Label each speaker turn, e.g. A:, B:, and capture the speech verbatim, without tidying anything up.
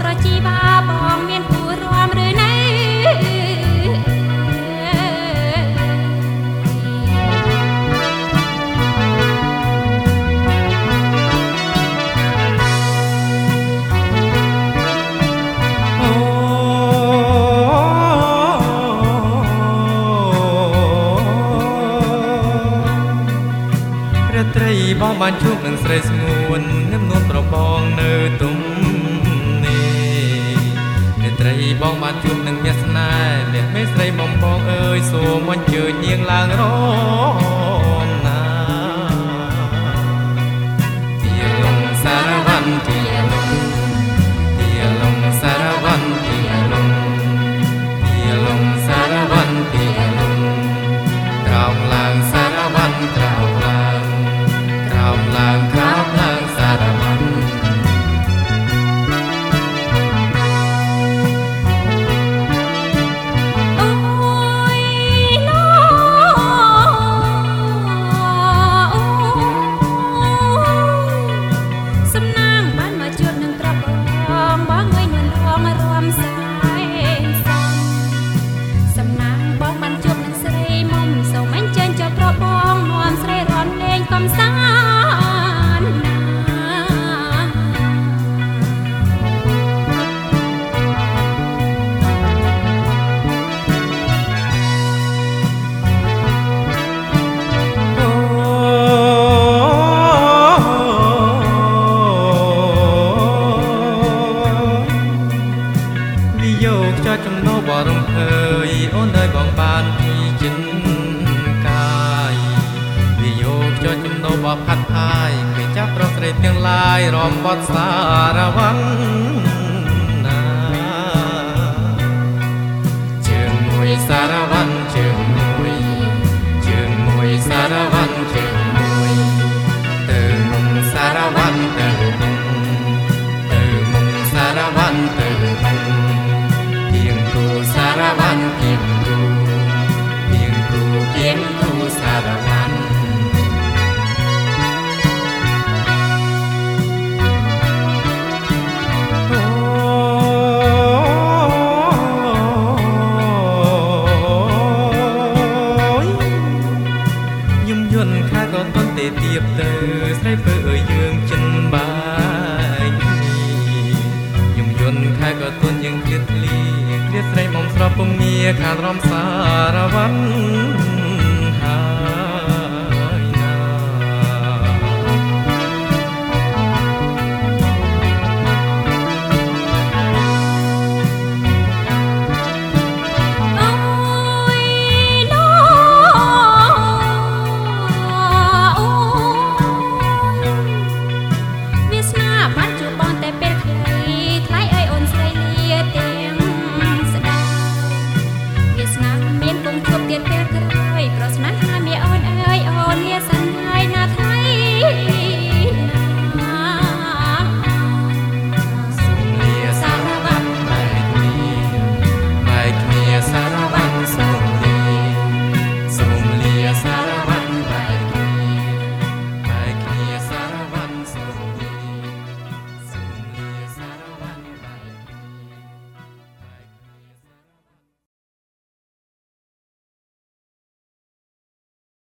A: ជីវ៉ាបងមានគូរាំឬណី
B: ត្រីបងបានជួបនឹងស្រីស្ងួននឹមនួនប្របងនៅទុំនេះរាត្រីបងបានជួបនឹងមាសស្នេហ៍លះមេស្រីបំបងអើយសូមអញ្ជើញនាងឡើងរំណាទាលងសារវ័នទាលងទាលងសារវ័នទាលងទាលងសារវ័នទាលងក្រោមឡើងសារវ័នក្រោមឡើងក្រោមឡើងក្រោមឡើងសារវ័នចំណោបរំភើយអូនđờiបងបានពីចិនកាយវាយកចុចចំណោបផាត់ផាយគេចាប់ប្រុសស្រីទាំងឡាយរំបត់សារវ័នណាជើងមួយសារវ័នជើងមួយជើងមួយសារវ័នជើងមួយទៅមុំសារវ័នទៅមុំទៅមុំសារវ័នទៅមុំសារវ័នគៀងគូគៀងគូគៀងគូសារវ័នយំយន់ខាក៏តន់ទេទៀបទៅស្រីពើអើយយើងចិនបាយយំយន់ខាក៏តន់យើងគិតលីស្រីមុំស្រពពងងារខាងរំសារវ័ន